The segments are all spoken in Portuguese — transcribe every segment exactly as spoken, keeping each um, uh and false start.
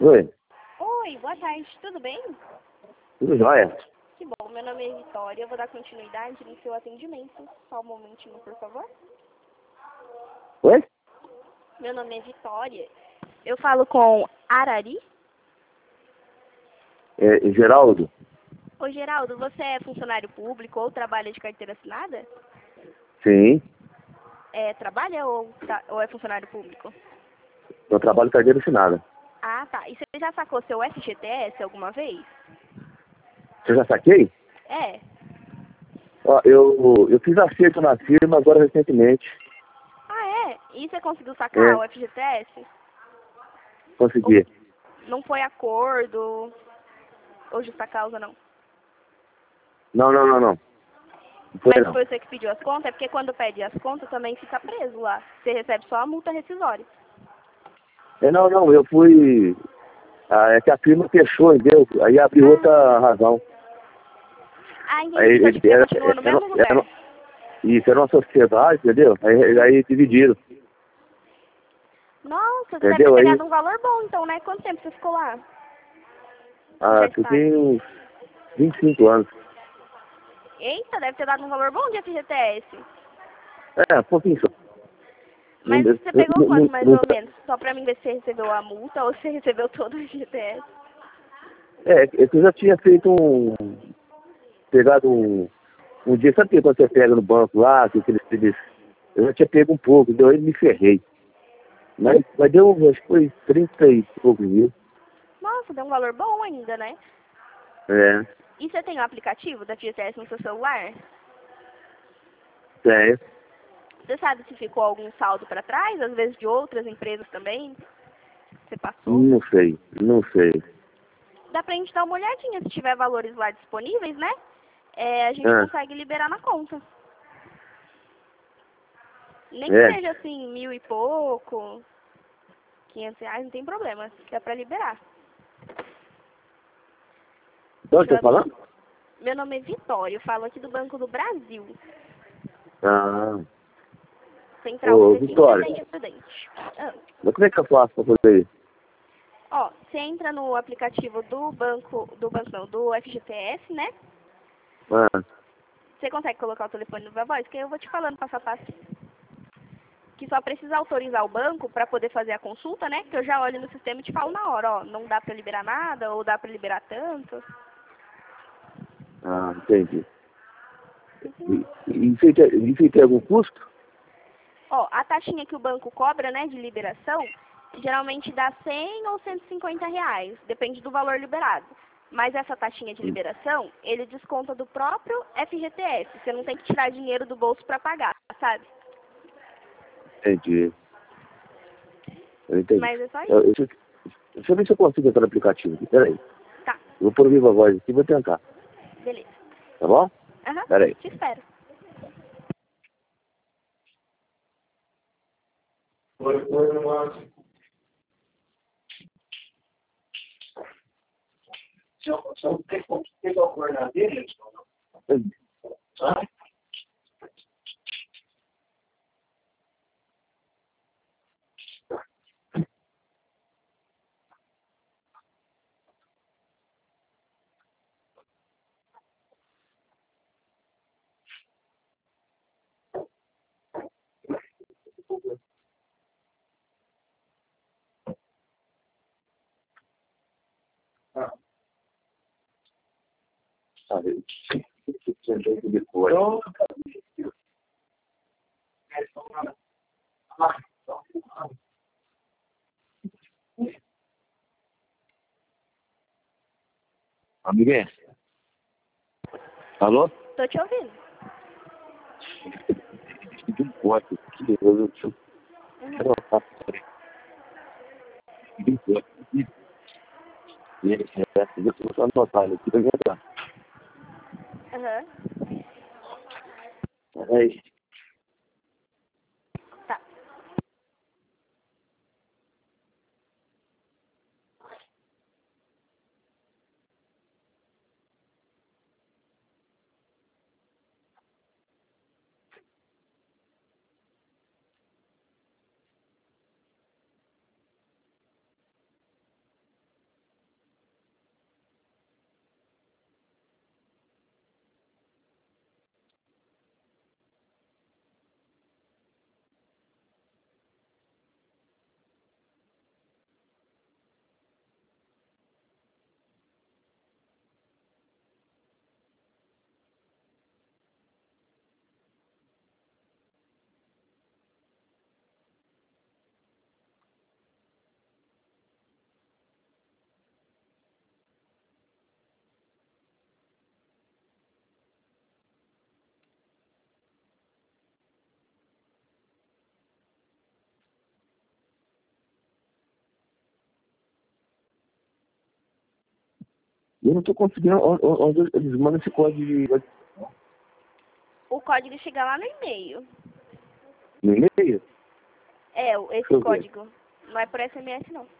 Oi, Oi, boa tarde, tudo bem? tudo jóia? Que bom, meu nome é Vitória, eu vou dar continuidade no seu atendimento. Só um momentinho, por favor. Oi? Meu nome é Vitória. Eu falo com Arari. É, Geraldo? Ô, Geraldo, você é funcionário público ou trabalha de carteira assinada? Sim, É, trabalha ou, tá- ou é funcionário público? eu trabalho carteira assinada. Ah, tá. E você já sacou seu F G T S alguma vez? Você já saquei? É. Ó, eu, eu fiz acerto na firma agora recentemente. Ah, é? E você conseguiu sacar É, o F G T S? Ou consegui. não foi acordo ou justa causa, não? Não, não, não, não. Não foi Mas não. foi você que pediu as contas? É porque quando pede as contas também fica preso lá. Você recebe só a multa rescisória. É, não, não, eu fui... Ah, é que a firma fechou, entendeu? Aí abriu Ah, outra razão. ah Aí entendi. Só ele que você era, continua no era, mesmo era, lugar. isso, era uma sociedade, entendeu? Aí, aí dividiram, Nossa, você deve ter entendeu? Aí, pegado um valor bom então, né? Quanto tempo você ficou lá? Já ah, está. fiquei uns vinte e cinco anos. Eita, deve ter dado um valor bom de F G T S. É, um pouquinho só. Não, Mas você não, pegou não, quanto não, mais não- ou menos? Só pra mim ver se você recebeu a multa ou se você recebeu todo o F G T S. é, é que eu já tinha feito um... Pegado um... Um dia, sabe quando você pega no banco lá, que aqueles... aqueles eu já tinha pego um pouco, deu aí me ferrei. Mas, mas deu, acho que foi trinta e poucos mil. Nossa, deu um valor bom ainda, né? É, E você tem o aplicativo da F G T S no seu celular? é, Você sabe se ficou algum saldo para trás, às vezes de outras empresas também? Você passou? não sei, não sei. Dá pra gente dar uma olhadinha, se tiver valores lá disponíveis, né? É, a gente Ah, consegue liberar na conta. Nem que é. seja assim, mil e pouco, quinhentos reais, não tem problema. Dá pra liberar. De onde Deixa tá eu... falando? Meu nome é Vitória, eu falo aqui do Banco do Brasil. Ah, Central ô, Recife Vitória, Independente Prudente. Ah. mas como é que eu faço pra fazer isso? Ó, você entra no aplicativo do banco, do banco não, do F G T S, né? Ah, Você consegue colocar o telefone no Viva Voz? Que eu vou te falando passo a passo. Que só precisa autorizar o banco para poder fazer a consulta, né? Que eu já olho no sistema e te falo na hora, ó, não dá para liberar nada ou dá para liberar tanto. ah, entendi. Uhum. E, e isso aí tem, isso aí tem algum custo? Ó, a taxinha que o banco cobra, né, de liberação, geralmente dá cem ou cento e cinquenta reais, depende do valor liberado. Mas essa taxinha de Hum, liberação, ele desconta do próprio F G T S. Você não tem que tirar dinheiro do bolso para pagar, sabe? Entendi, eu entendi. Mas é só Eu, isso. eu, deixa eu ver se eu consigo entrar no aplicativo aqui, peraí. Tá, Eu vou pôr o Viva Voz aqui e vou tentar, beleza. tá bom? Aham, Peraí. te espero. Sabe? Depois. Amiguinha, alô? Tô te ouvindo. De um pote aqui, eu eu- eu Uhum. quero uma foto, peraí. De um pote aqui. E ele, é, eu vou só anotar ele aqui pra mim entrar. Aham. Peraí. Tá. Eu não estou conseguindo onde, onde eles mandam esse código de... O código chega lá no e-mail. no e-mail. É, o- esse código. Não é por S M S, não.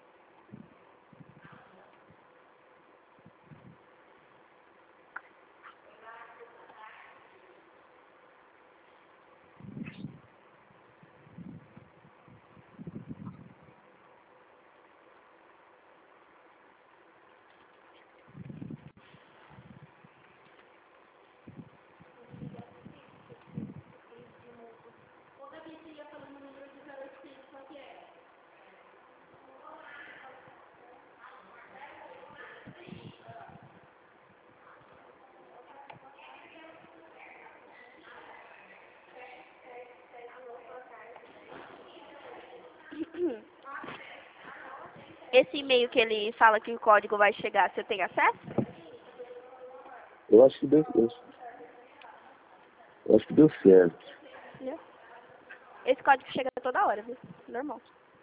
Esse e-mail que ele fala que o código vai chegar, você tem acesso? Eu acho que deu, eu, eu acho que deu certo. Entendeu? Esse código chega toda hora, viu? Normal.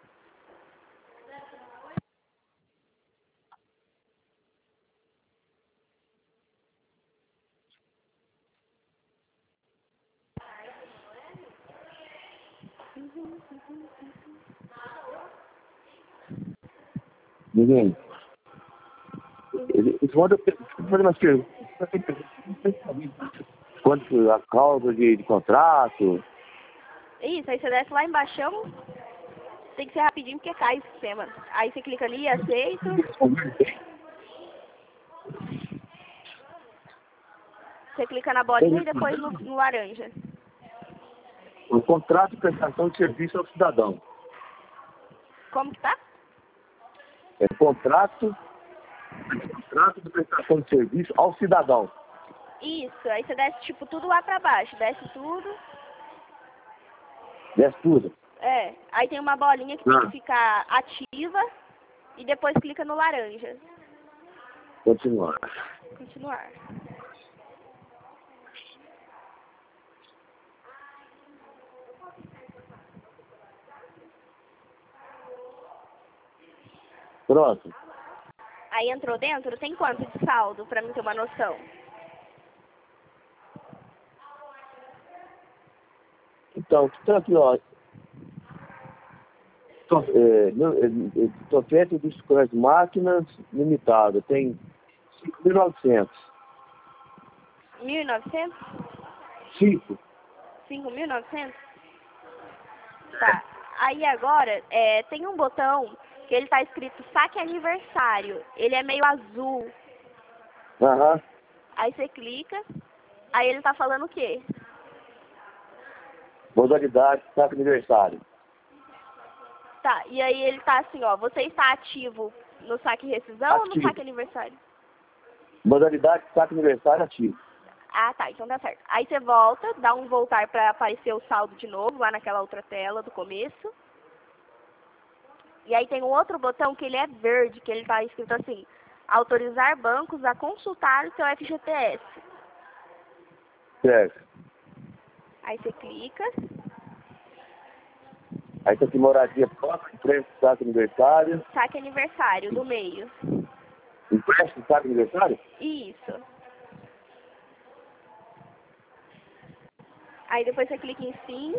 Ninguém. Eles mandam fazer umas perguntas. Quanto foi a causa de, de contrato? Isso, aí você desce lá embaixo, tem que ser rapidinho porque cai o sistema. Aí você clica ali, aceito. Você clica na bolinha e depois no, no laranja. O contrato de prestação de serviço ao cidadão. Como que tá? É contrato, contrato de prestação de serviço ao cidadão. Isso, aí você desce tipo tudo lá pra baixo, desce tudo. Desce tudo. É, aí tem uma bolinha que tem Ah. que ficar ativa e depois clica no laranja. Continuar. Continuar. Pronto. Aí entrou dentro, tem quanto de saldo pra mim ter uma noção? Então, então aqui, ó. To- é, não, é, é, Tofete dos Correios Máquinas Limitada. Tem cinco mil e novecentos. mil e novecentos? cinco. cinco mil e novecentos? Tá. Aí agora, é, tem um botão que ele tá escrito saque aniversário. Ele é meio azul. Aham. Aí você clica, aí ele tá falando o quê? Modalidade, saque aniversário. Tá, e aí ele tá assim, ó, você está ativo no saque rescisão ou no Ativo. saque aniversário? Modalidade, saque aniversário ativo. Ah, tá, então dá certo. Aí você volta, dá um voltar pra aparecer o saldo de novo, lá naquela outra tela do começo. E aí tem um outro botão que ele é verde, que ele tá escrito assim, autorizar bancos a consultar o seu F G T S. Certo. Aí você clica, Aí tem aqui moradia própria, empréstimo, saque aniversário. saque aniversário, do meio. Empréstimo, saque aniversário? Isso. Aí depois você clica em sim.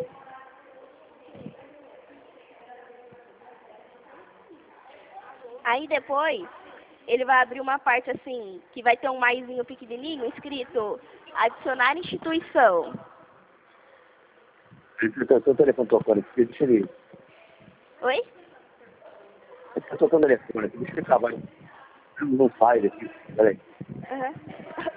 Aí depois, ele vai abrir uma parte assim, que vai ter um maisinho pequenininho, escrito adicionar instituição. Seu telefone tocando aqui, deixa ele... Oi? Está tocando o telefone aqui, deixa ele acabar. Não faz aqui, peraí. Uhum.